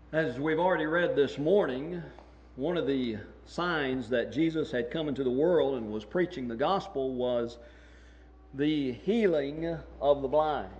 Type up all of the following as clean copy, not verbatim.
As we've already read this morning, one of the signs that Jesus had come into the world and was preaching the gospel was the healing of the blind.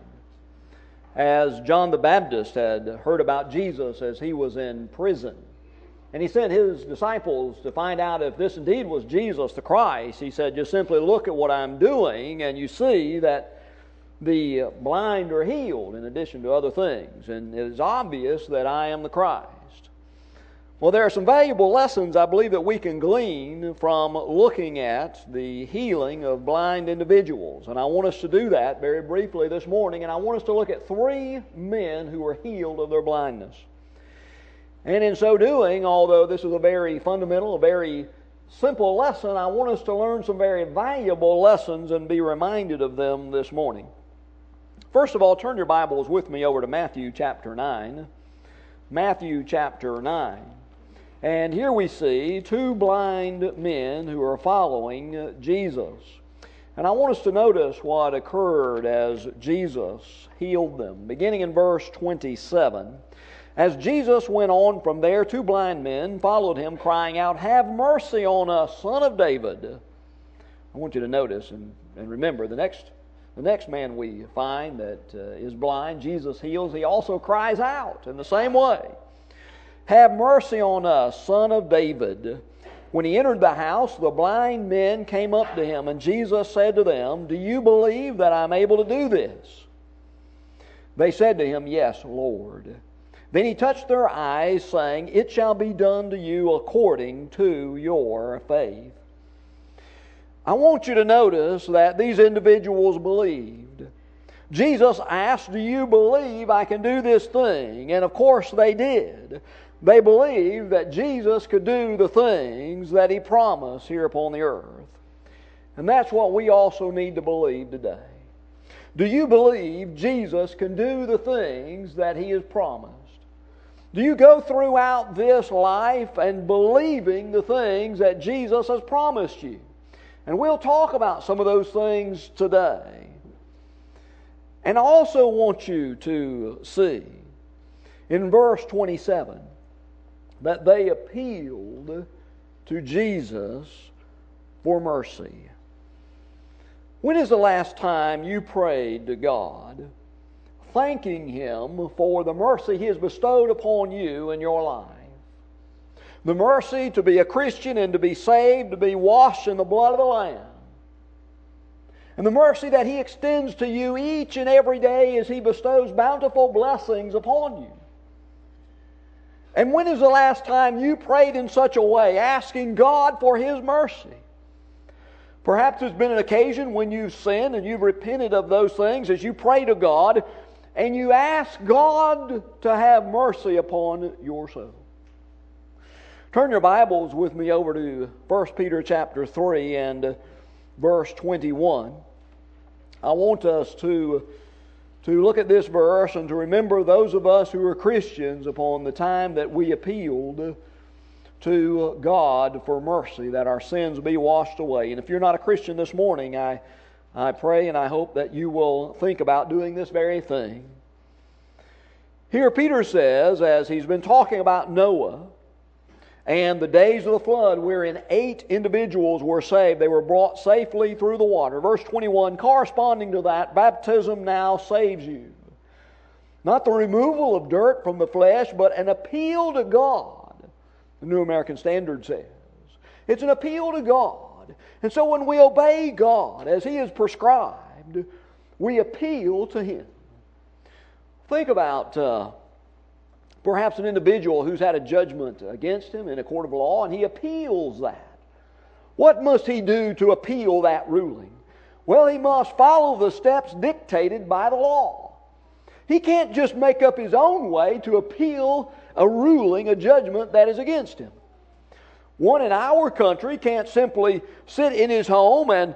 As John the Baptist had heard about Jesus as he was in prison, and he sent his disciples to find out if this indeed was Jesus the Christ, he said, just simply look at what I'm doing and you see that the blind are healed in addition to other things. And it is obvious that I am the Christ. Well, there are some valuable lessons I believe that we can glean from looking at the healing of blind individuals. And I want us to do that very briefly this morning. And I want us to look at 3 men who were healed of their blindness. And in so doing, although this is a very fundamental, a very simple lesson, I want us to learn some very valuable lessons and be reminded of them this morning. First of all, turn your Bibles with me over to Matthew chapter 9. Matthew chapter 9. And here we see 2 blind men who are following Jesus. And I want us to notice what occurred as Jesus healed them. Beginning in verse 27. As Jesus went on from there, 2 blind men followed him, crying out, "Have mercy on us, Son of David." I want you to notice and remember the next man we find that is blind, Jesus heals, he also cries out in the same way. "Have mercy on us, Son of David." When he entered the house, the blind men came up to him, and Jesus said to them, "Do you believe that I'm able to do this?" They said to him, "Yes, Lord." Then he touched their eyes, saying, "It shall be done to you according to your faith." I want you to notice that these individuals believed. Jesus asked, "Do you believe I can do this thing?" And of course they did. They believed that Jesus could do the things that He promised here upon the earth. And that's what we also need to believe today. Do you believe Jesus can do the things that He has promised? Do you go throughout this life and believing the things that Jesus has promised you? And we'll talk about some of those things today. And I also want you to see in verse 27 that they appealed to Jesus for mercy. When is the last time you prayed to God, thanking Him for the mercy He has bestowed upon you in your life? The mercy to be a Christian and to be saved, to be washed in the blood of the Lamb. And the mercy that He extends to you each and every day as He bestows bountiful blessings upon you. And when is the last time you prayed in such a way, asking God for His mercy? Perhaps there's been an occasion when you've sinned and you've repented of those things as you pray to God and you ask God to have mercy upon your soul. Turn your Bibles with me over to 1 Peter chapter 3 and verse 21. I want us to look at this verse and to remember those of us who are Christians upon the time that we appealed to God for mercy, that our sins be washed away. And if you're not a Christian this morning, I pray and I hope that you will think about doing this very thing. Here Peter says, as he's been talking about Noah, and the days of the flood wherein 8 individuals were saved. They were brought safely through the water. Verse 21, corresponding to that, baptism now saves you. Not the removal of dirt from the flesh, but an appeal to God, the New American Standard says. It's an appeal to God. And so when we obey God as He has prescribed, we appeal to Him. Think about perhaps an individual who's had a judgment against him in a court of law, and he appeals that. What must he do to appeal that ruling? Well, he must follow the steps dictated by the law. He can't just make up his own way to appeal a ruling, a judgment that is against him. One in our country can't simply sit in his home and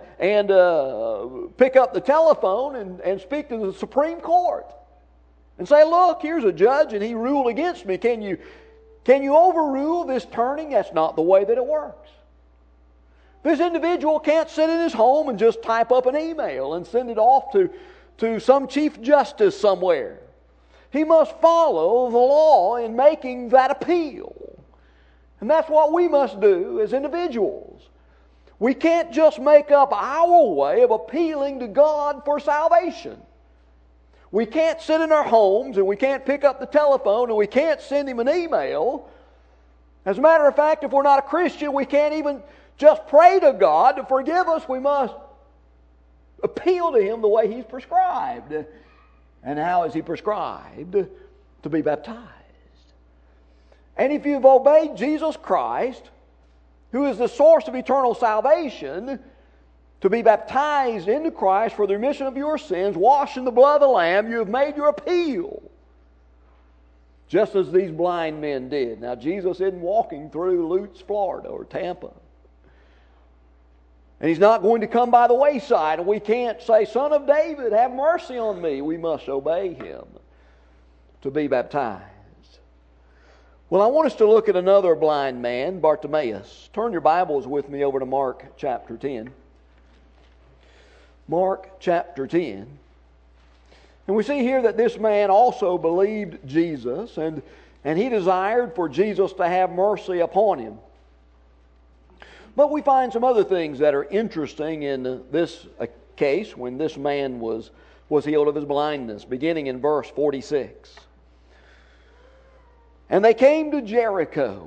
pick up the telephone and speak to the Supreme Court. And say, look, here's a judge and he ruled against me. Can you overrule this turning? That's not the way that it works. This individual can't sit in his home and just type up an email and send it off to some chief justice somewhere. He must follow the law in making that appeal. And that's what we must do as individuals. We can't just make up our way of appealing to God for salvation. We can't sit in our homes and we can't pick up the telephone and we can't send Him an email. As a matter of fact, if we're not a Christian, we can't even just pray to God to forgive us. We must appeal to Him the way He's prescribed. And how is He prescribed? To be baptized. And if you've obeyed Jesus Christ, who is the source of eternal salvation, to be baptized into Christ for the remission of your sins, washed in the blood of the Lamb, you have made your appeal. Just as these blind men did. Now, Jesus isn't walking through Lutz, Florida, or Tampa. And He's not going to come by the wayside, and we can't say, Son of David, have mercy on me. We must obey Him to be baptized. Well, I want us to look at another blind man, Bartimaeus. Turn your Bibles with me over to Mark chapter 10. Mark chapter 10. And we see here that this man also believed Jesus, and he desired for Jesus to have mercy upon him. But we find some other things that are interesting in this case when this man was healed of his blindness, beginning in verse 46. And they came to Jericho.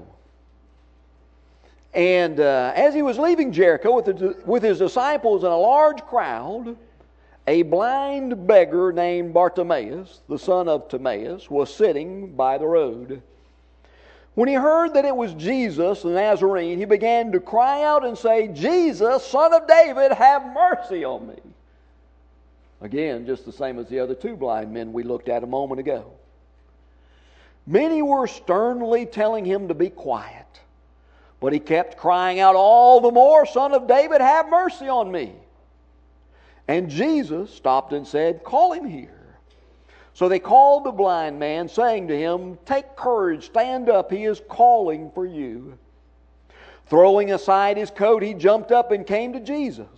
And as he was leaving Jericho with his disciples and a large crowd, a blind beggar named Bartimaeus, the son of Timaeus, was sitting by the road. When he heard that it was Jesus the Nazarene, he began to cry out and say, Jesus, Son of David, have mercy on me. Again, just the same as the other two blind men we looked at a moment ago. Many were sternly telling him to be quiet, but he kept crying out all the more, Son of David, have mercy on me. And Jesus stopped and said, call him here. So they called the blind man, saying to him, take courage, stand up, he is calling for you. Throwing aside his coat, he jumped up and came to Jesus.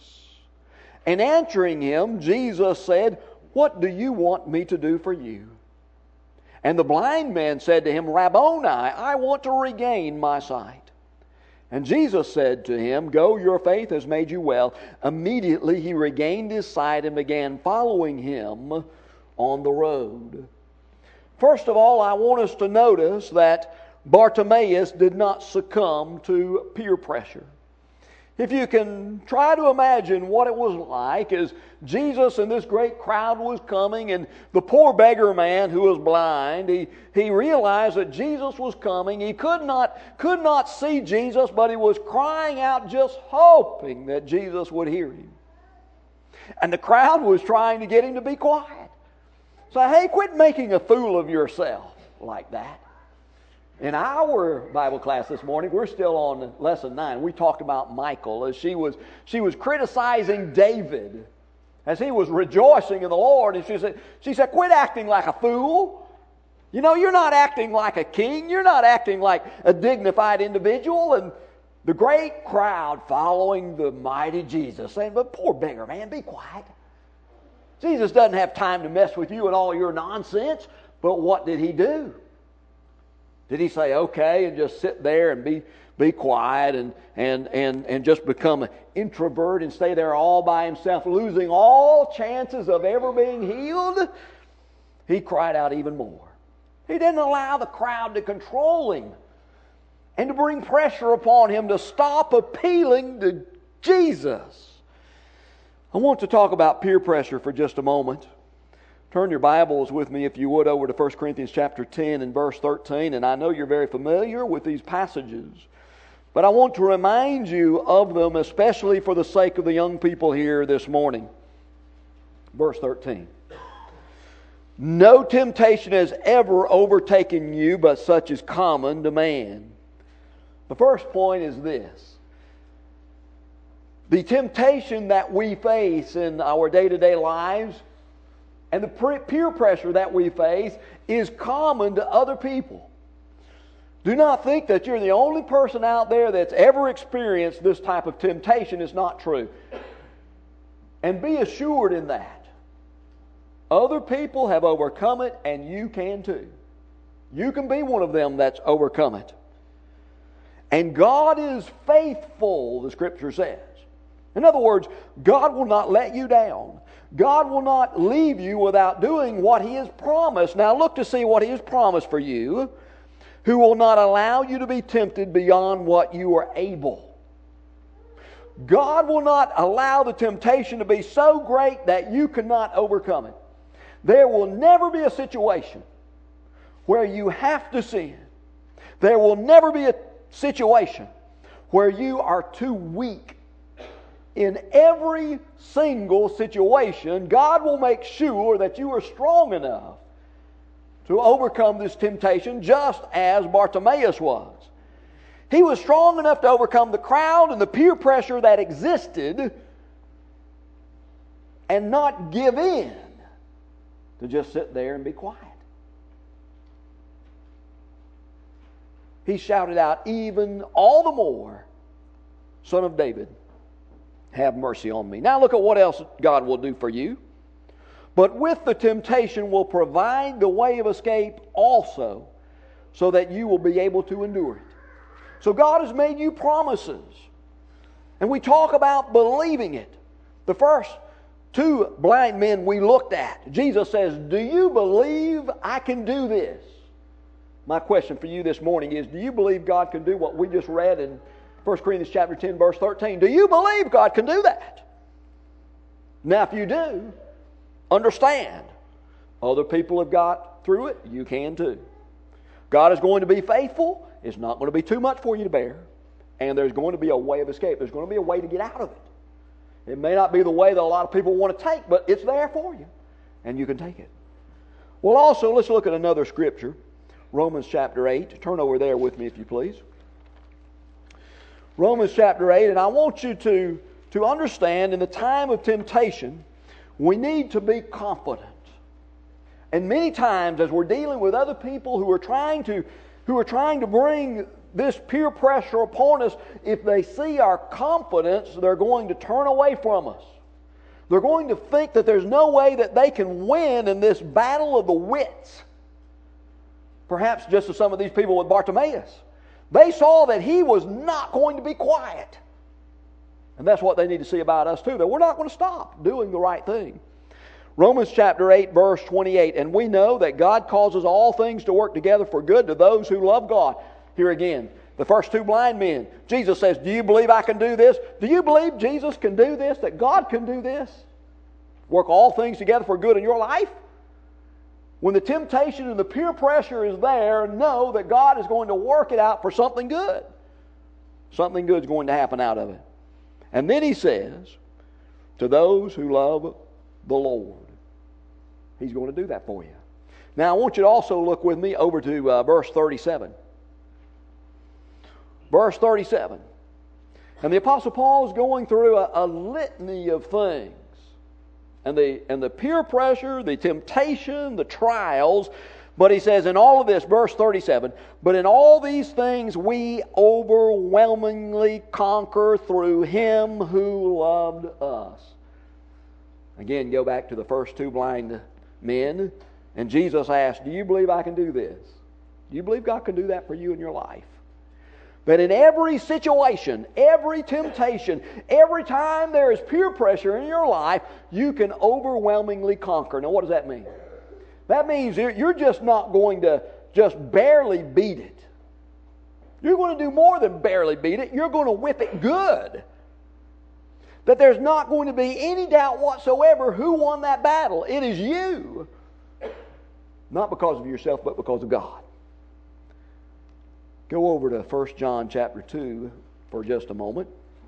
And answering him, Jesus said, what do you want me to do for you? And the blind man said to him, Rabboni, I want to regain my sight. And Jesus said to him, go, your faith has made you well. Immediately he regained his sight and began following him on the road. First of all, I want us to notice that Bartimaeus did not succumb to peer pressure. If you can try to imagine what it was like as Jesus and this great crowd was coming, and the poor beggar man who was blind, he realized that Jesus was coming. He could not see Jesus, but he was crying out just hoping that Jesus would hear him. And the crowd was trying to get him to be quiet. So, hey, quit making a fool of yourself like that. In our Bible class this morning, we're still on lesson 9. We talked about Michal as she was criticizing David as he was rejoicing in the Lord. And she said, quit acting like a fool. You know, you're not acting like a king. You're not acting like a dignified individual. And the great crowd following the mighty Jesus saying, but poor beggar man, be quiet. Jesus doesn't have time to mess with you and all your nonsense. But what did he do? Did he say, okay, and just sit there and be quiet and just become an introvert and stay there all by himself, losing all chances of ever being healed? He cried out even more. He didn't allow the crowd to control him and to bring pressure upon him to stop appealing to Jesus. I want to talk about peer pressure for just a moment. Turn your Bibles with me, if you would, over to 1 Corinthians chapter 10 and verse 13. And I know you're very familiar with these passages, but I want to remind you of them, especially for the sake of the young people here this morning. Verse 13. No temptation has ever overtaken you, but such is common to man. The first point is this. The temptation that we face in our day-to-day lives and the peer pressure that we face is common to other people. Do not think that you're the only person out there that's ever experienced this type of temptation. It's not true. And be assured in that. Other people have overcome it, and you can too. You can be one of them that's overcome it. And God is faithful, the Scripture says. In other words, God will not let you down. God will not leave you without doing what He has promised. Now look to see what He has promised for you, who will not allow you to be tempted beyond what you are able. God will not allow the temptation to be so great that you cannot overcome it. There will never be a situation where you have to sin. There will never be a situation where you are too weak. In every single situation, God will make sure that you are strong enough to overcome this temptation, just as Bartimaeus was. He was strong enough to overcome the crowd and the peer pressure that existed and not give in, to just sit there and be quiet. He shouted out, even all the more, Son of David, have mercy on me. Now look at what else God will do for you. But with the temptation will provide the way of escape also, so that you will be able to endure it. So God has made you promises. And we talk about believing it. The first two blind men we looked at, Jesus says, do you believe I can do this? My question for you this morning is, do you believe God can do what we just read in 1 Corinthians chapter 10, verse 13? Do you believe God can do that? Now, if you do, understand, other people have got through it. You can too. God is going to be faithful. It's not going to be too much for you to bear. And there's going to be a way of escape. There's going to be a way to get out of it. It may not be the way that a lot of people want to take, but it's there for you. And you can take it. Well, also, let's look at another scripture. Romans chapter 8. Turn over there with me, if you please. Romans chapter 8. And I want you to understand, in the time of temptation, we need to be confident. And many times, as we're dealing with other people who are trying to bring this peer pressure upon us, if they see our confidence, they're going to turn away from us. They're going to think that there's no way that they can win in this battle of the wits. Perhaps just as some of these people with Bartimaeus. They saw that he was not going to be quiet. And that's what they need to see about us too, that we're not going to stop doing the right thing. Romans chapter 8, verse 28, and we know that God causes all things to work together for good to those who love God. Here again, the first two blind men. Jesus says, do you believe I can do this? Do you believe Jesus can do this, that God can do this? Work all things together for good in your life? When the temptation and the peer pressure is there, know that God is going to work it out for something good. Something good is going to happen out of it. And then he says, to those who love the Lord. He's going to do that for you. Now, I want you to also look with me over to verse 37. Verse 37. And the Apostle Paul is going through a litany of things. And the peer pressure, the temptation, the trials. But he says in all of this, verse 37, but in all these things we overwhelmingly conquer through Him who loved us. Again, go back to the first two blind men. And Jesus asked, do you believe I can do this? Do you believe God can do that for you in your life? That in every situation, every temptation, every time there is peer pressure in your life, you can overwhelmingly conquer. Now, what does that mean? That means you're just not going to just barely beat it. You're going to do more than barely beat it. You're going to whip it good. That there's not going to be any doubt whatsoever who won that battle. It is you. Not because of yourself, but because of God. Go over to 1 John chapter 2 for just a moment.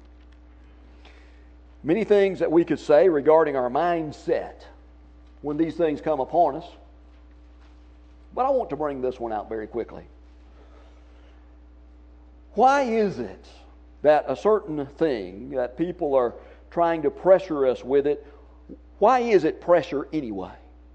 Many things that we could say regarding our mindset when these things come upon us. But I want to bring this one out very quickly. Why is it that a certain thing, that people are trying to pressure us with it, why is it pressure anyway?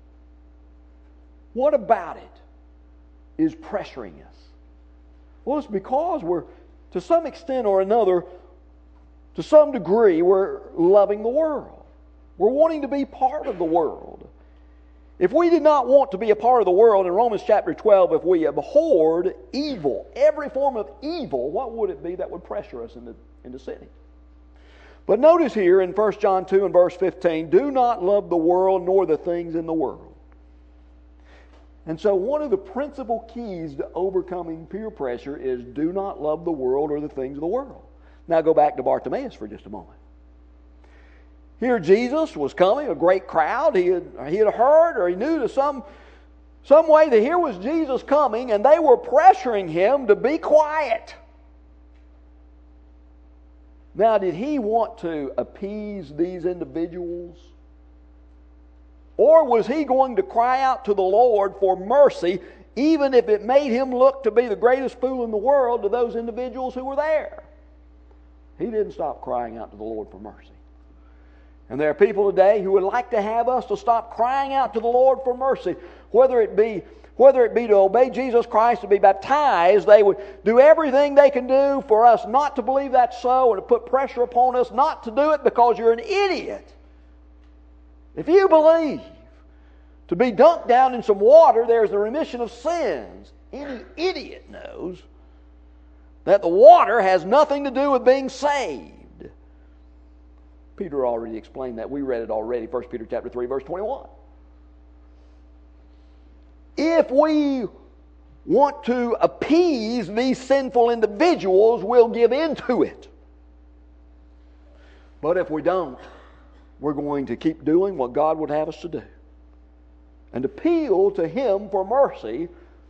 What about it is pressuring us? Well, it's because we're, to some extent or another, to some degree, we're loving the world. We're wanting to be part of the world. If we did not want to be a part of the world, in Romans chapter 12, if we abhorred evil, every form of evil, what would it be that would pressure us into sinning? But notice here in 1 John 2 and verse 15, do not love the world nor the things in the world. And so one of the principal keys to overcoming peer pressure is do not love the world or the things of the world. Now go back to Bartimaeus for just a moment. Here Jesus was coming, a great crowd. He had heard, or he knew to some way that here was Jesus coming, and they were pressuring him to be quiet. Now, did he want to appease these individuals? Or was he going to cry out to the Lord for mercy, even if it made him look to be the greatest fool in the world to those individuals who were there? He didn't stop crying out to the Lord for mercy. And there are people today who would like to have us to stop crying out to the Lord for mercy. Whether it be to obey Jesus Christ, to be baptized, they would do everything they can do for us not to believe that's so, and to put pressure upon us not to do it because you're an idiot. If you believe to be dunked down in some water, there's the remission of sins. Any idiot knows that the water has nothing to do with being saved. Peter already explained that. We read it already, 1 Peter chapter 3, verse 21. If we want to appease these sinful individuals, we'll give in to it. But if we don't, we're going to keep doing what God would have us to do and appeal to Him for mercy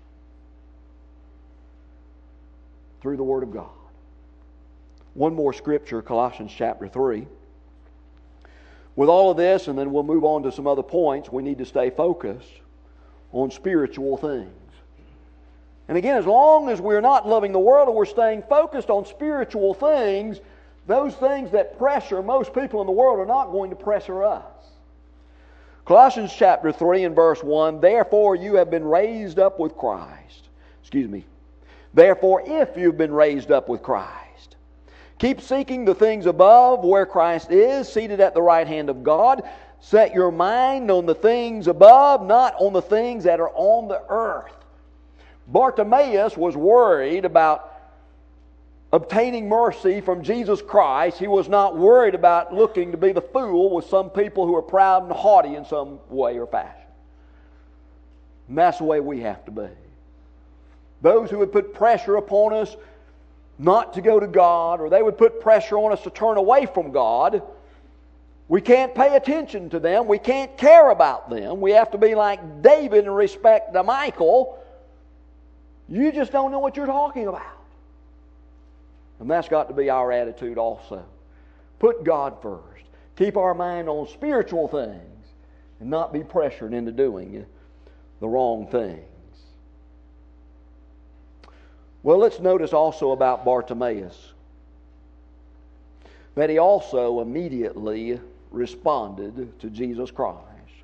through the Word of God. One more scripture, Colossians chapter 3. With all of this, and then we'll move on to some other points, we need to stay focused on spiritual things. And again, as long as we're not loving the world and we're staying focused on spiritual things, those things that pressure most people in the world are not going to pressure us. Colossians chapter 3 and verse 1, therefore you have been raised up with Christ. Therefore, if you've been raised up with Christ, keep seeking the things above where Christ is, seated at the right hand of God. Set your mind on the things above, not on the things that are on the earth. Bartimaeus was worried about obtaining mercy from Jesus Christ. He was not worried about looking to be the fool with some people who are proud and haughty in some way or fashion. And that's the way we have to be. Those who would put pressure upon us not to go to God, or they would put pressure on us to turn away from God, we can't pay attention to them. We can't care about them. We have to be like David in respect to Michal. You just don't know what you're talking about. And that's got to be our attitude also. Put God first. Keep our mind on spiritual things and not be pressured into doing the wrong things. Well, let's notice also about Bartimaeus that he also immediately responded to Jesus Christ.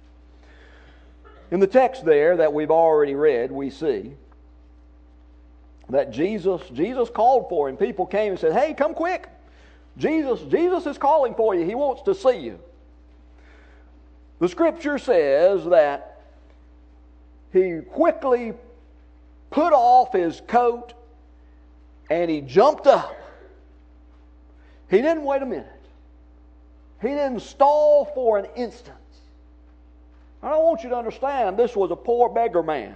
In the text there that we've already read, we see that Jesus called for him. People came and said, hey, come quick. Jesus is calling for you. He wants to see you. The Scripture says that he quickly put off his coat and he jumped up. He didn't wait a minute. He didn't stall for an instant. I want you to understand, this was a poor beggar man.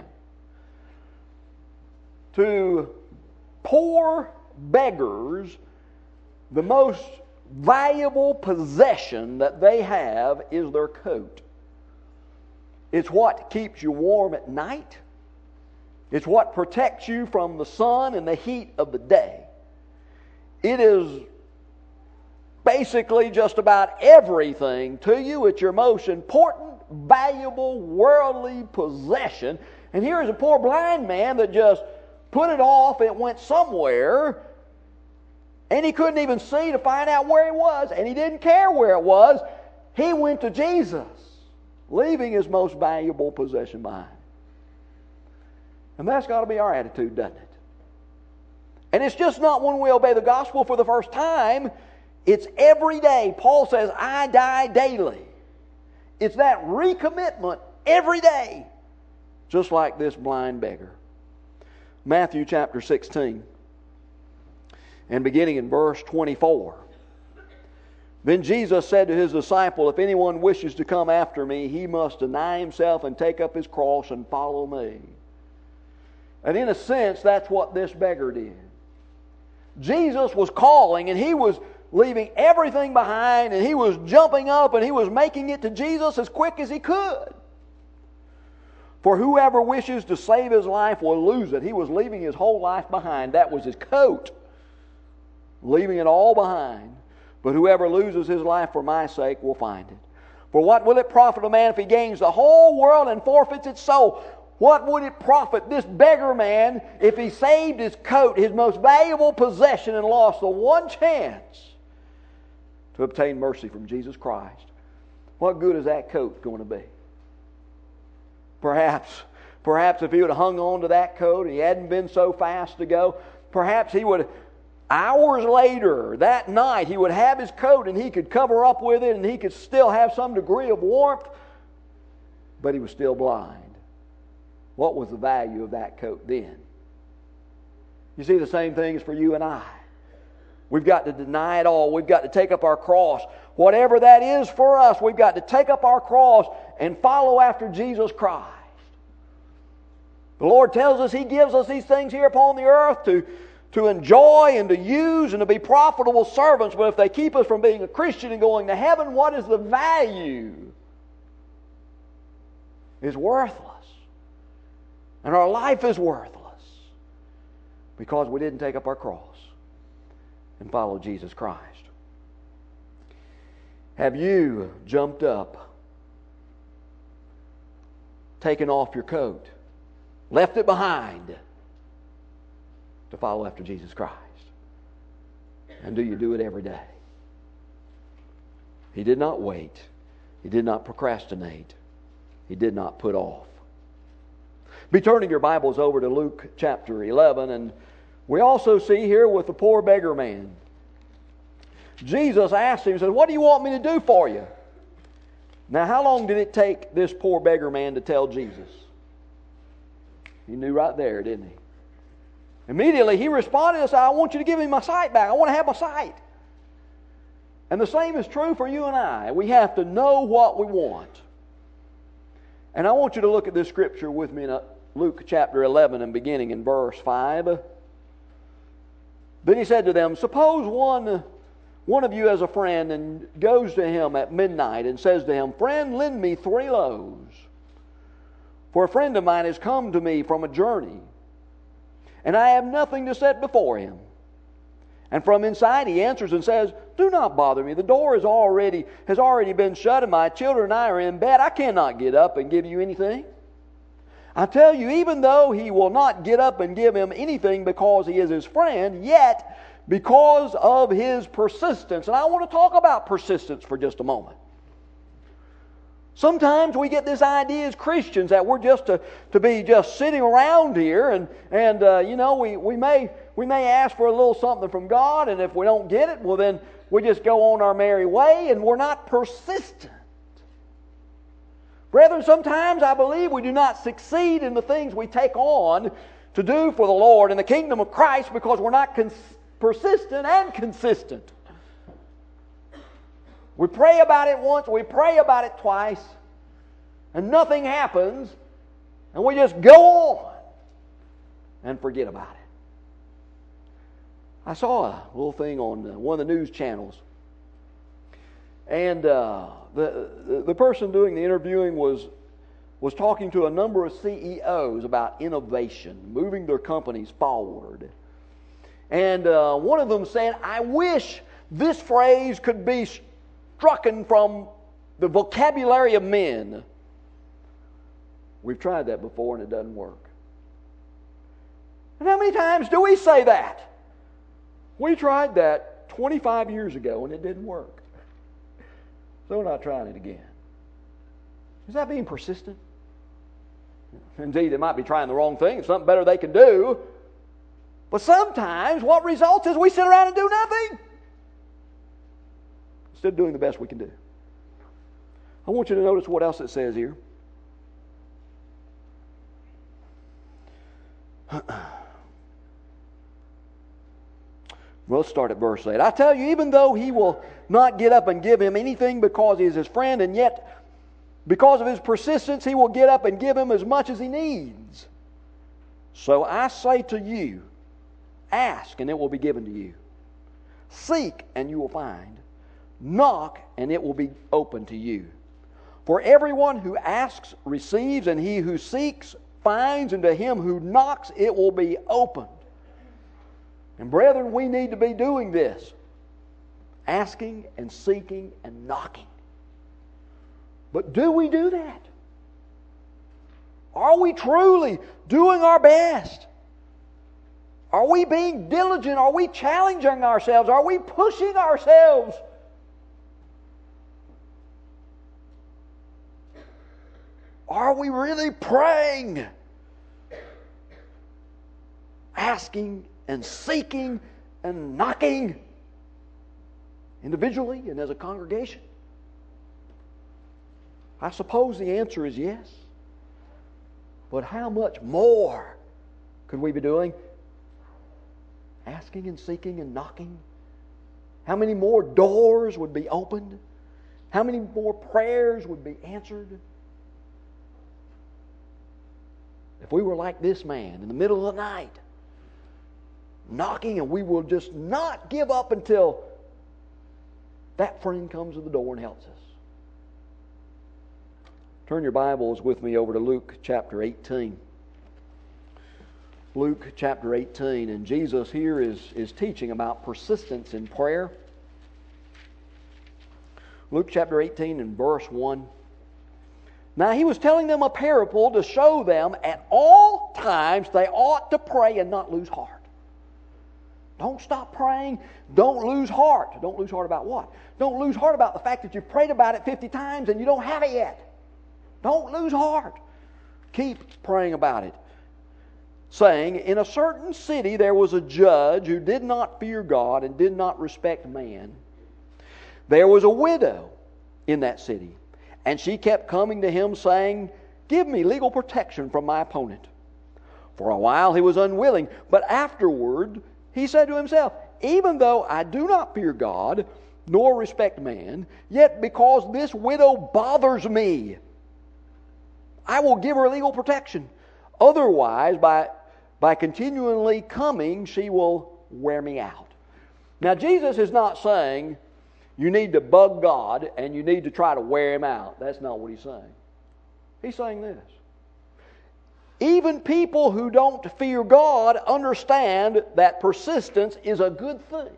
To poor beggars, the most valuable possession that they have is their coat. It's what keeps you warm at night. It's what protects you from the sun and the heat of the day. It is basically just about everything to you. It's your most important, valuable, worldly possession. And here is a poor blind man that just put it off. It went somewhere, and he couldn't even see to find out where it was, and he didn't care where it was. He went to Jesus, leaving his most valuable possession behind. And that's got to be our attitude, doesn't it? And it's just not when we obey the gospel for the first time. It's every day. Paul says, I die daily. It's that recommitment every day, just like this blind beggar. Matthew chapter 16, and beginning in verse 24. Then Jesus said to His disciple, if anyone wishes to come after me, he must deny himself and take up his cross and follow me. And in a sense, that's what this beggar did. Jesus was calling, and he was leaving everything behind, and he was jumping up, and he was making it to Jesus as quick as he could. For whoever wishes to save his life will lose it. He was leaving his whole life behind. That was his coat, leaving it all behind. But whoever loses his life for my sake will find it. For what will it profit a man if he gains the whole world and forfeits its soul? What would it profit this beggar man if he saved his coat, his most valuable possession, and lost the one chance to obtain mercy from Jesus Christ? What good is that coat going to be? Perhaps if he would have hung on to that coat and he hadn't been so fast to go, perhaps he would, hours later, that night, he would have his coat and he could cover up with it and he could still have some degree of warmth, but he was still blind. What was the value of that coat then? You see, the same thing is for you and I. We've got to deny it all. We've got to take up our cross. Whatever that is for us, we've got to take up our cross and follow after Jesus Christ. The Lord tells us He gives us these things here upon the earth to enjoy and to use and to be profitable servants. But if they keep us from being a Christian and going to heaven, what is the value? It's worthless. And our life is worthless because we didn't take up our cross and follow Jesus Christ. Have you jumped up, taken off your coat, left it behind to follow after Jesus Christ? And do you do it every day? He did not wait. He did not procrastinate. He did not put off. Be turning your Bibles over to Luke chapter 11, and we also see here with the poor beggar man. Jesus asked him, he said, what do you want me to do for you? Now, how long did it take this poor beggar man to tell Jesus? He knew right there, didn't he? Immediately he responded and said, I want you to give me my sight back. I want to have my sight. And the same is true for you and I. We have to know what we want. And I want you to look at this scripture with me in Luke chapter 11 and beginning in verse 5. Then he said to them, suppose one of you has a friend and goes to him at midnight and says to him, friend, lend me 3 loaves. For a friend of mine has come to me from a journey, and I have nothing to set before him. And from inside he answers and says, do not bother me. The door has already been shut, and my children and I are in bed. I cannot get up and give you anything. I tell you, even though he will not get up and give him anything because he is his friend, yet because of his persistence. And I want to talk about persistence for just a moment. Sometimes we get this idea as Christians that we're just to be just sitting around here and we may ask for a little something from God, and if we don't get it, well then we just go on our merry way, and we're not persistent. Brethren, sometimes I believe we do not succeed in the things we take on to do for the Lord in the kingdom of Christ because we're not persistent and consistent. We pray about it once, we pray about it twice, and nothing happens, and we just go on and forget about it. I saw a little thing on one of the news channels, and the person doing the interviewing was talking to a number of CEOs about innovation, moving their companies forward. And one of them said, I wish this phrase could be strucken from the vocabulary of men. We've tried that before and it doesn't work. And how many times do we say that? We tried that 25 years ago and it didn't work. So we're not trying it again. Is that being persistent? Indeed, they might be trying the wrong thing. It's something better they can do. But sometimes what results is we sit around and do nothing instead of doing the best we can do. I want you to notice what else it says here. Well, let's start at verse 8. I tell you, even though he will not get up and give him anything because he is his friend, and yet because of his persistence, he will get up and give him as much as he needs. So I say to you, ask and it will be given to you. Seek and you will find. Knock and it will be opened to you. For everyone who asks receives, and he who seeks finds, and to him who knocks it will be opened. And brethren, we need to be doing this. Asking and seeking and knocking. But do we do that? Are we truly doing our best? Are we being diligent? Are we challenging ourselves? Are we pushing ourselves? Are we really praying? Asking and seeking and knocking, individually and as a congregation? I suppose the answer is yes. But how much more could we be doing? Asking and seeking and knocking. How many more doors would be opened? How many more prayers would be answered? If we were like this man in the middle of the night, knocking, and we will just not give up until that friend comes to the door and helps us. Turn your Bibles with me over to Luke chapter 18. Luke chapter 18, and Jesus here is teaching about persistence in prayer. Luke chapter 18 and verse 1. Now he was telling them a parable to show them at all times they ought to pray and not lose heart. Don't stop praying. Don't lose heart. Don't lose heart about what? Don't lose heart about the fact that you've prayed about it 50 times and you don't have it yet. Don't lose heart. Keep praying about it. Saying, in a certain city there was a judge who did not fear God and did not respect man. There was a widow in that city, and she kept coming to him saying, give me legal protection from my opponent. For a while he was unwilling, but afterward he said to himself, even though I do not fear God, nor respect man, yet because this widow bothers me, I will give her legal protection. Otherwise, by continually coming, she will wear me out. Now, Jesus is not saying you need to bug God and you need to try to wear Him out. That's not what He's saying. He's saying this. Even people who don't fear God understand that persistence is a good thing.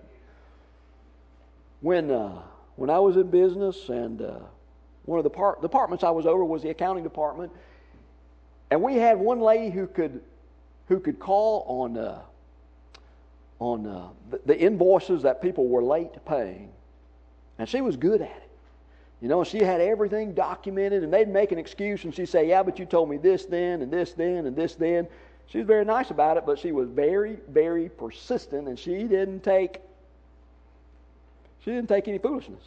When I was in business, and one of the departments I was over was the accounting department, and we had one lady who could call on the invoices that people were late paying, and she was good at it. You know, she had everything documented, and they'd make an excuse, and she'd say, yeah, but you told me this then, and this then, and this then. She was very nice about it, but she was very, very persistent, and she didn't take any foolishness.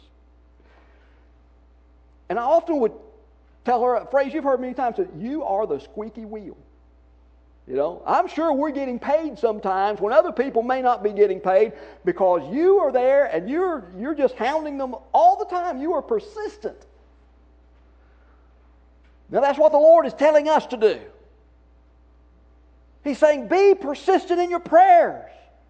And I often would tell her a phrase you've heard many times, that you are the squeaky wheel. You know, I'm sure we're getting paid sometimes when other people may not be getting paid, because you are there and you're just hounding them all the time. You are persistent. Now that's what the Lord is telling us to do. He's saying, be persistent in your prayers.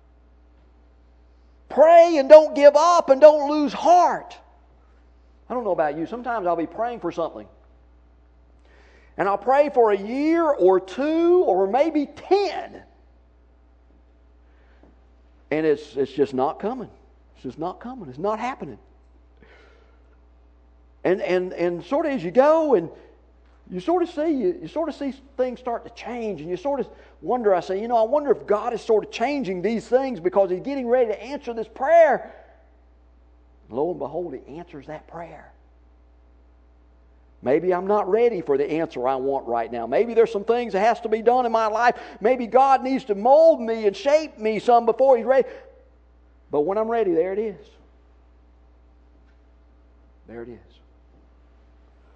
Pray and don't give up and don't lose heart. I don't know about you. Sometimes I'll be praying for something, and I'll pray for a year or two or maybe 10. And it's just not coming. It's just not coming. It's not happening. And sort of as you go and you sort of see things start to change, and you sort of wonder, I wonder if God is sort of changing these things because He's getting ready to answer this prayer. Lo and behold, He answers that prayer. Maybe I'm not ready for the answer I want right now. Maybe there's some things that has to be done in my life. Maybe God needs to mold me and shape me some before He's ready. But when I'm ready, there it is. There it is.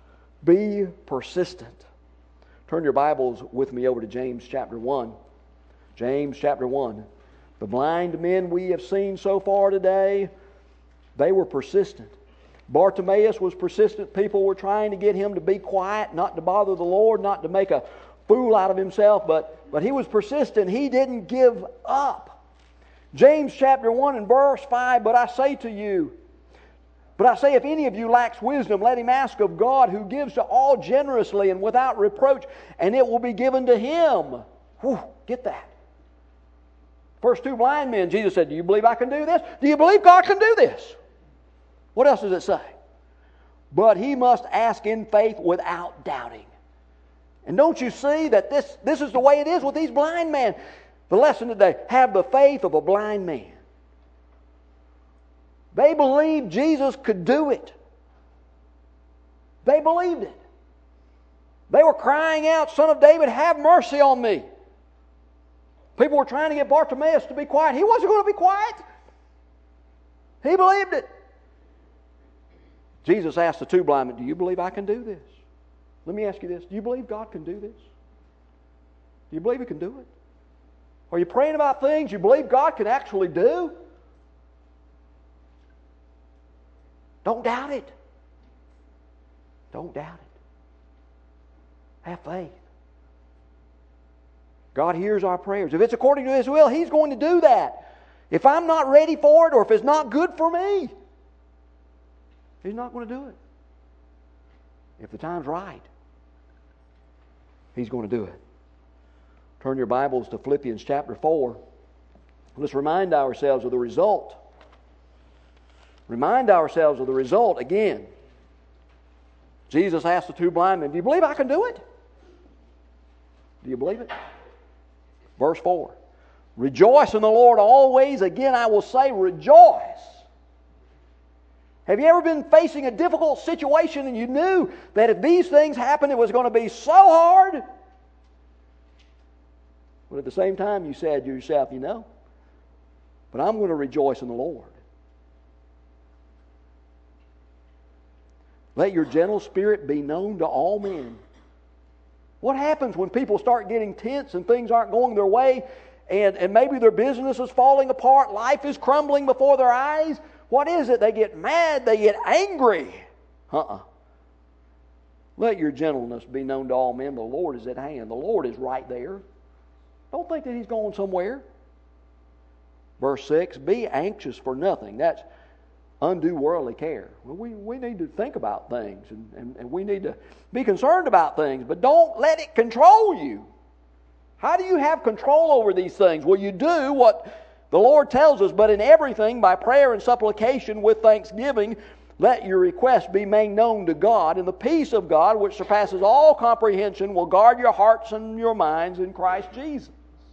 Be persistent. Turn your Bibles with me over to James chapter 1. James chapter 1. The blind men we have seen so far today, they were persistent. Bartimaeus was persistent. People were trying to get him to be quiet, not to bother the Lord, not to make a fool out of himself, but he was persistent. He didn't give up. James chapter 1 and verse 5, But I say if any of you lacks wisdom, let him ask of God, who gives to all generously and without reproach, and it will be given to him. Whew, get that. First two blind men, Jesus said, do you believe I can do this? Do you believe God can do this? What else does it say? But he must ask in faith without doubting. And don't you see that this is the way it is with these blind men? The lesson today, have the faith of a blind man. They believed Jesus could do it. They believed it. They were crying out, Son of David, have mercy on me. People were trying to get Bartimaeus to be quiet. He wasn't going to be quiet. He believed it. Jesus asked the two blind men, do you believe I can do this? Let me ask you this. Do you believe God can do this? Do you believe He can do it? Are you praying about things you believe God can actually do? Don't doubt it. Don't doubt it. Have faith. God hears our prayers. If it's according to His will, He's going to do that. If I'm not ready for it, or if it's not good for me, He's not going to do it. If the time's right, He's going to do it. Turn your Bibles to Philippians chapter 4. Let's remind ourselves of the result. Remind ourselves of the result again. Jesus asked the two blind men, do you believe I can do it? Do you believe it? Verse 4. Rejoice in the Lord always. Again, I will say rejoice. Have you ever been facing a difficult situation and you knew that if these things happened, it was going to be so hard? But at the same time, you said to yourself, but I'm going to rejoice in the Lord. Let your gentle spirit be known to all men. What happens when people start getting tense and things aren't going their way and maybe their business is falling apart, life is crumbling before their eyes? What is it? They get mad, they get angry. Let your gentleness be known to all men. The Lord is at hand. The Lord is right there. Don't think that He's going somewhere. Verse 6, be anxious for nothing. That's undue worldly care. Well, we need to think about things and we need to be concerned about things, but don't let it control you. How do you have control over these things? Well, you do what the Lord tells us, but in everything, by prayer and supplication with thanksgiving, let your requests be made known to God, and the peace of God, which surpasses all comprehension, will guard your hearts and your minds in Christ Jesus.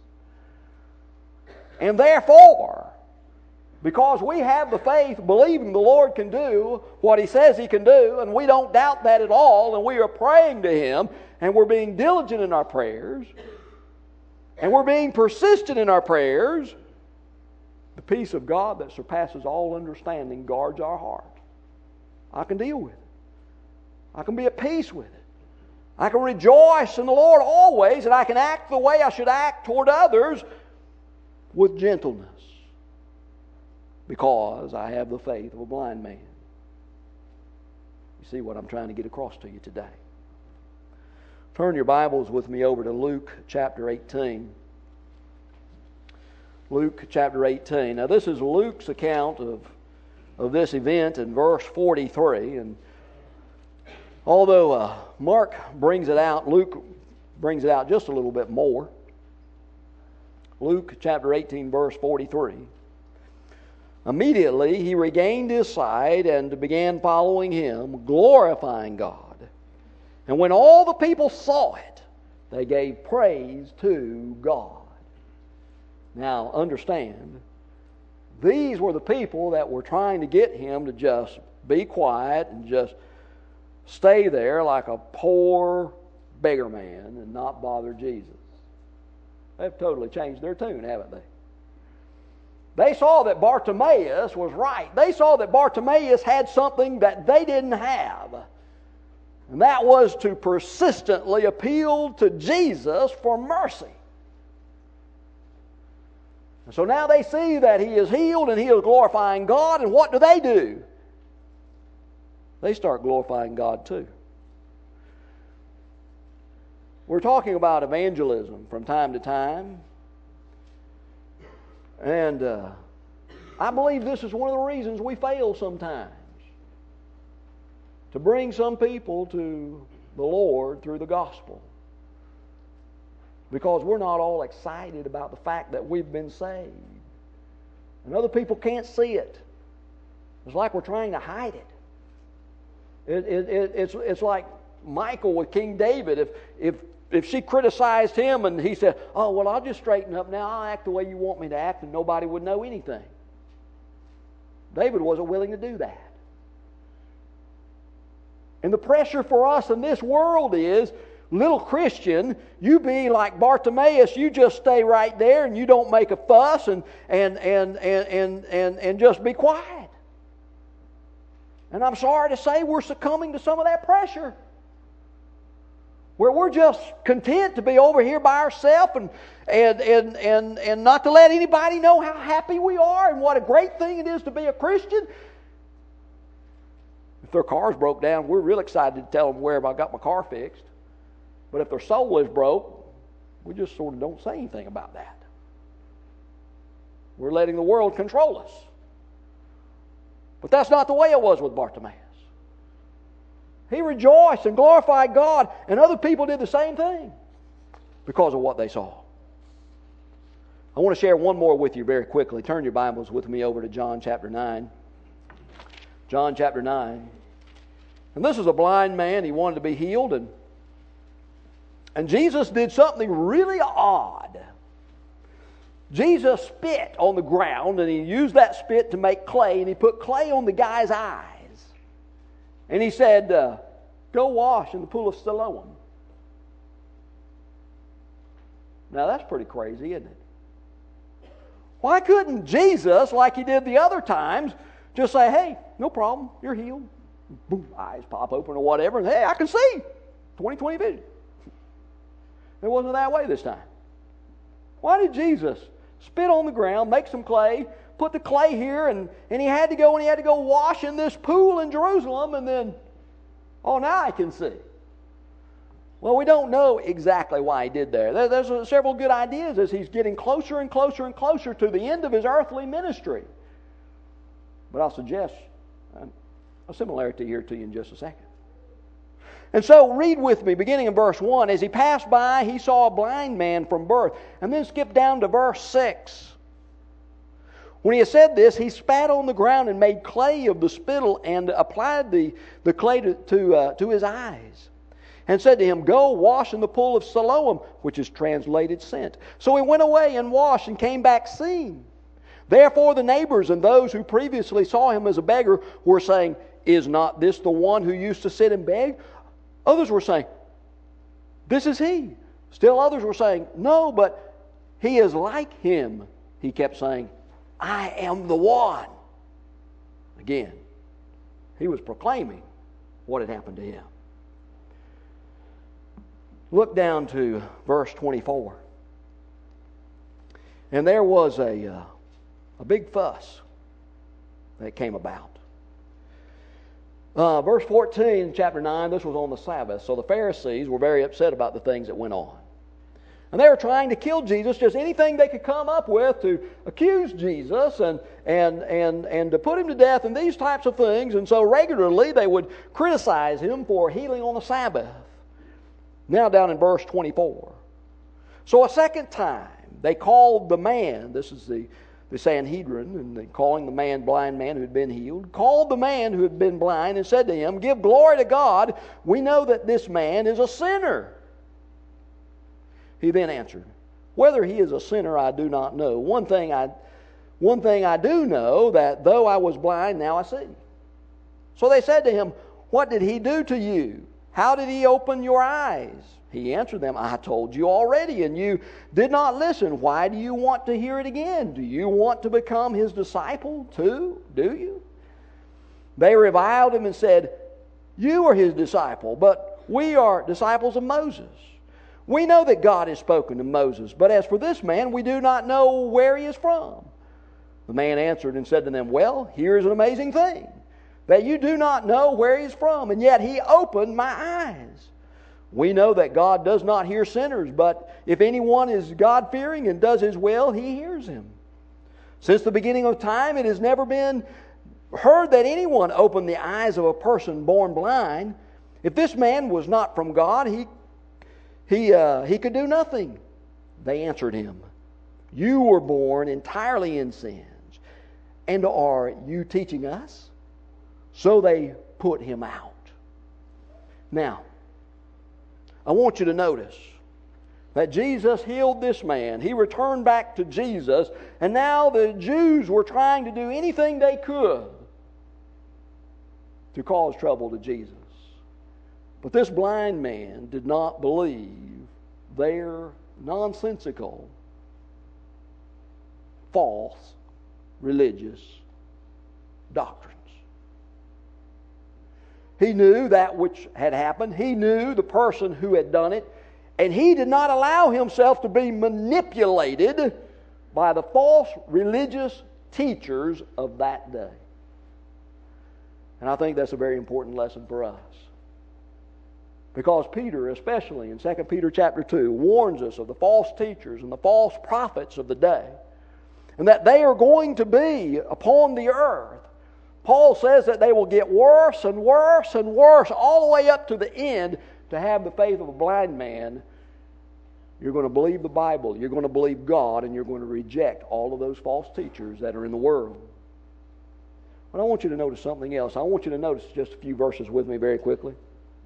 And therefore, because we have the faith, believing the Lord can do what He says He can do, and we don't doubt that at all, and we are praying to Him, and we're being diligent in our prayers, and we're being persistent in our prayers, the peace of God that surpasses all understanding guards our heart. I can deal with it. I can be at peace with it. I can rejoice in the Lord always, and I can act the way I should act toward others with gentleness, because I have the faith of a blind man. You see what I'm trying to get across to you today. Turn your Bibles with me over to Luke chapter 18. Luke chapter 18. Now this is Luke's account of this event in verse 43. And although Mark brings it out, Luke brings it out just a little bit more. Luke chapter 18 verse 43. Immediately he regained his sight and began following Him, glorifying God. And when all the people saw it, they gave praise to God. Now understand, these were the people that were trying to get Him to just be quiet and just stay there like a poor beggar man and not bother Jesus. They've totally changed their tune, haven't they? They saw that Bartimaeus was right. They saw that Bartimaeus had something that they didn't have. And that was to persistently appeal to Jesus for mercy. So now they see that he is healed and he is glorifying God, and what do? They start glorifying God too. We're talking about evangelism from time to time, and I believe this is one of the reasons we fail sometimes, to bring some people to the Lord through the gospel. Because we're not all excited about the fact that we've been saved. And other people can't see it. It's like we're trying to hide it. It's like Michal with King David. If she criticized him and he said, "Oh, well, I'll just straighten up now. I'll act the way you want me to act," and nobody would know anything. David wasn't willing to do that. And the pressure for us in this world is, little Christian, you be like Bartimaeus, you just stay right there and you don't make a fuss and just be quiet. And I'm sorry to say we're succumbing to some of that pressure, where we're just content to be over here by ourselves and not to let anybody know how happy we are and what a great thing it is to be a Christian. If their car's broke down, we're real excited to tell them where I got my car fixed. But if their soul is broke, we just sort of don't say anything about that. We're letting the world control us. But that's not the way it was with Bartimaeus. He rejoiced and glorified God, and other people did the same thing because of what they saw. I want to share one more with you very quickly. Turn your Bibles with me over to John chapter 9. John chapter 9. And this is a blind man. He wanted to be healed, and Jesus did something really odd. Jesus spit on the ground, and he used that spit to make clay, and he put clay on the guy's eyes. And he said, "Go wash in the pool of Siloam." Now that's pretty crazy, isn't it? Why couldn't Jesus, like he did the other times, just say, "Hey, no problem, you're healed." Boom, eyes pop open or whatever, and hey, I can see. 20/20 vision. It wasn't that way this time. Why did Jesus spit on the ground, make some clay, put the clay here, and he had to go wash in this pool in Jerusalem, and then, oh, now I can see. Well, we don't know exactly why he did that. There's several good ideas as he's getting closer and closer and closer to the end of his earthly ministry. But I'll suggest a similarity here to you in just a second. And so read with me, beginning in verse 1. As he passed by, he saw a blind man from birth. And then skip down to verse 6. When he had said this, he spat on the ground and made clay of the spittle and applied the clay to his eyes. And said to him, "Go wash in the pool of Siloam," which is translated sent. So he went away and washed and came back seeing. Therefore the neighbors and those who previously saw him as a beggar were saying, "Is not this the one who used to sit and beg?" Others were saying, "This is he." Still others were saying, "No, but he is like him." He kept saying, "I am the one." Again, he was proclaiming what had happened to him. Look down to verse 24. And there was a big fuss that came about. Verse 14, chapter 9, this was on the Sabbath. So the Pharisees were very upset about the things that went on. And they were trying to kill Jesus, just anything they could come up with to accuse Jesus and to put him to death and these types of things. And so regularly they would criticize him for healing on the Sabbath. Now down in verse 24. So a second time they called the man, this is the Sanhedrin, and they calling the blind man who had been healed, called the man who had been blind and said to him, "Give glory to God. We know that this man is a sinner." He then answered, "Whether he is a sinner I do not know. One thing I do know, that though I was blind, now I see." So they said to him, "What did he do to you? How did he open your eyes?" He answered them, "I told you already, and you did not listen. Why do you want to hear it again? Do you want to become his disciple too? Do you?" They reviled him and said, "You are his disciple, but we are disciples of Moses. We know that God has spoken to Moses, but as for this man, we do not know where he is from." The man answered and said to them, "Well, here is an amazing thing, that you do not know where he is from, and yet he opened my eyes. We know that God does not hear sinners, but if anyone is God-fearing and does his will, he hears him. Since the beginning of time, it has never been heard that anyone opened the eyes of a person born blind. If this man was not from God, he could do nothing." They answered him, "You were born entirely in sins, and are you teaching us?" So they put him out. Now, I want you to notice that Jesus healed this man. He returned back to Jesus, and now the Jews were trying to do anything they could to cause trouble to Jesus. But this blind man did not believe their nonsensical, false, religious doctrines. He knew that which had happened. He knew the person who had done it. And he did not allow himself to be manipulated by the false religious teachers of that day. And I think that's a very important lesson for us. Because Peter, especially in 2 Peter chapter 2, warns us of the false teachers and the false prophets of the day. And that they are going to be upon the earth. Paul says that they will get worse and worse and worse all the way up to the end. To have the faith of a blind man, you're going to believe the Bible, you're going to believe God, and you're going to reject all of those false teachers that are in the world. But I want you to notice something else. I want you to notice just a few verses with me very quickly.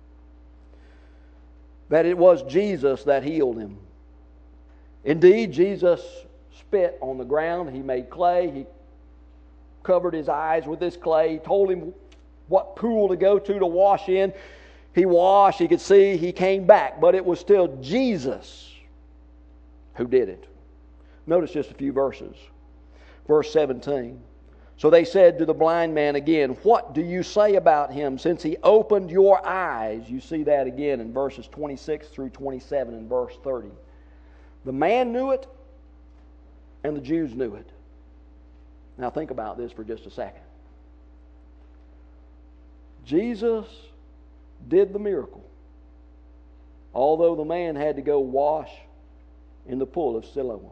That it was Jesus that healed him. Indeed, Jesus spit on the ground. He made clay. He covered his eyes with this clay. He told him what pool to go to wash in. He washed, he could see, he came back, but it was still Jesus who did it. Notice just a few verses. Verse 17. So they said to the blind man again, "What do you say about him since he opened your eyes?" You see that again in verses 26 through 27 and verse 30. The man knew it, and the Jews knew it. Now think about this for just a second. Jesus did the miracle, although the man had to go wash in the pool of Siloam.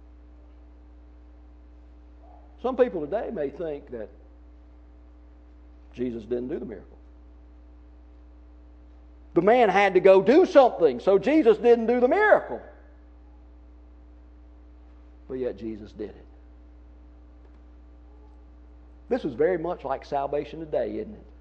Some people today may think that Jesus didn't do the miracle. The man had to go do something, so Jesus didn't do the miracle. But yet Jesus did it. This is very much like salvation today, isn't it?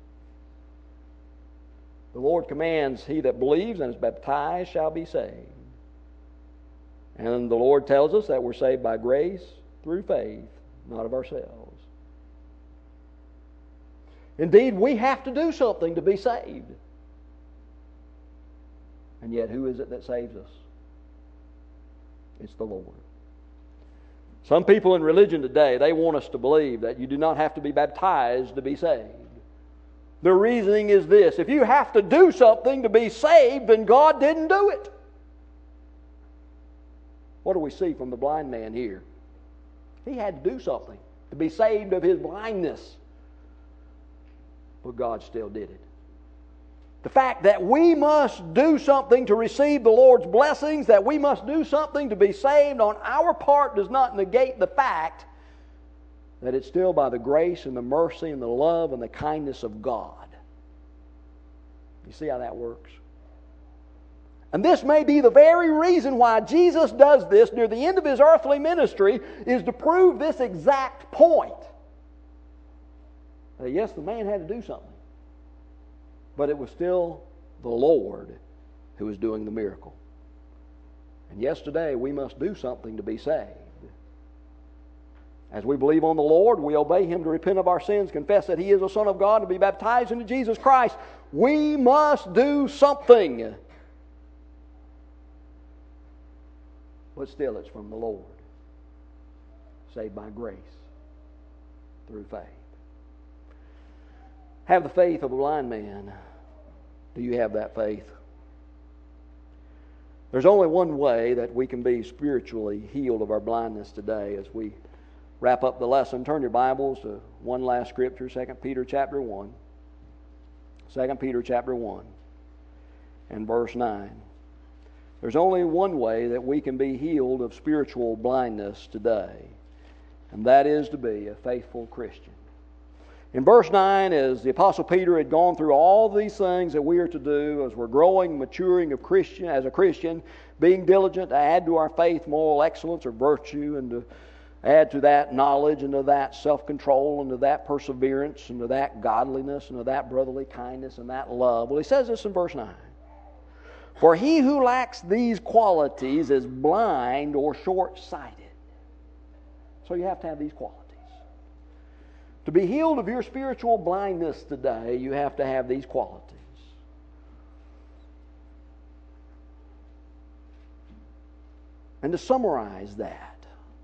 The Lord commands, "He that believes and is baptized shall be saved." And the Lord tells us that we're saved by grace through faith, not of ourselves. Indeed, we have to do something to be saved. And yet, who is it that saves us? It's the Lord. Some people in religion today, they want us to believe that you do not have to be baptized to be saved. Their reasoning is this: if you have to do something to be saved, then God didn't do it. What do we see from the blind man here? He had to do something to be saved of his blindness. But God still did it. The fact that we must do something to receive the Lord's blessings, that we must do something to be saved on our part, does not negate the fact that it's still by the grace and the mercy and the love and the kindness of God. You see how that works? And this may be the very reason why Jesus does this near the end of His earthly ministry, is to prove this exact point. That yes, the man had to do something, but it was still the Lord who was doing the miracle. And yes, today we must do something to be saved. As we believe on the Lord, we obey Him to repent of our sins, confess that He is the Son of God, and be baptized into Jesus Christ. We must do something. But still, it's from the Lord. Saved by grace through faith. Have the faith of a blind man. Do you have that faith? There's only one way that we can be spiritually healed of our blindness today. As we wrap up the lesson, turn your Bibles to one last scripture, 2 Peter chapter 1. 2 Peter chapter 1 and verse 9. There's only one way that we can be healed of spiritual blindness today, and that is to be a faithful Christian. In verse 9, as the Apostle Peter had gone through all these things that we are to do as we're growing, maturing as a Christian, being diligent to add to our faith moral excellence or virtue, and to add to that knowledge, and to that self-control, and to that perseverance, and to that godliness, and to that brotherly kindness, and that love. Well, he says this in verse 9. For he who lacks these qualities is blind or short-sighted. So you have to have these qualities. To be healed of your spiritual blindness today, you have to have these qualities. And to summarize that,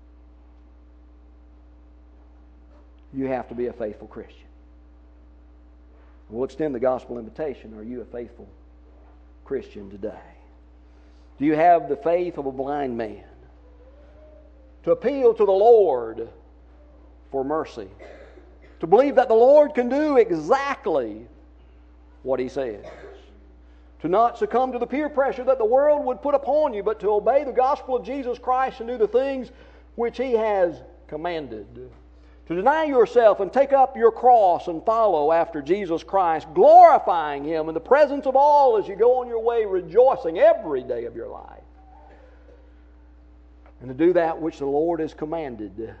you have to be a faithful Christian. We'll extend the gospel invitation. Are you a faithful Christian today? Do you have the faith of a blind man to appeal to the Lord for mercy? To believe that the Lord can do exactly what He says. To not succumb to the peer pressure that the world would put upon you, but to obey the gospel of Jesus Christ and do the things which He has commanded. To deny yourself and take up your cross and follow after Jesus Christ, glorifying Him in the presence of all as you go on your way, rejoicing every day of your life. And to do that which the Lord has commanded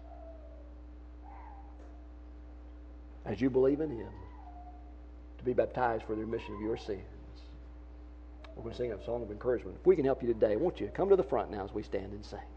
as you believe in Him, to be baptized for the remission of your sins. We're going to sing a song of encouragement. If we can help you today, won't you come to the front now as we stand and sing?